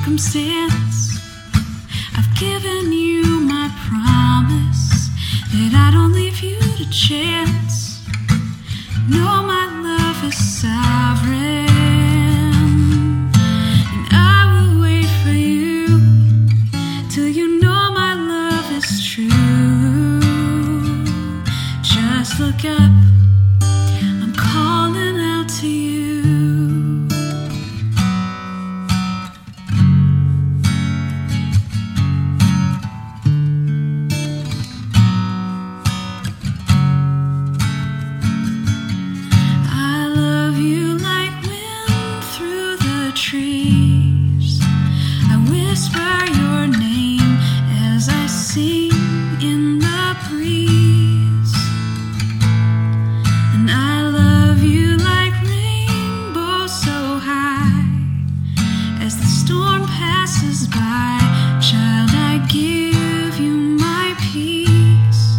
circumstance, I've given you my promise that I don't leave you to chance. No, my love is sovereign, and I will wait for you till you know my love is true. Just look up, I'm calling out to you. Trees, I whisper your name as I sing in the breeze. And I love you like rainbows so high. As the storm passes by, child, I give you my peace.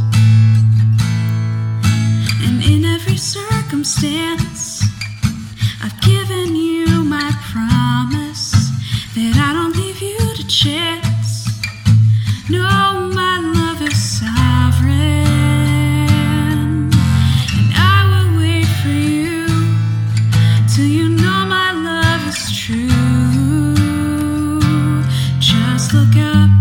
And in every circumstance, I've given you my promise that I don't leave you to chance. No, my love is sovereign, and I will wait for you till you know my love is true. Just look up,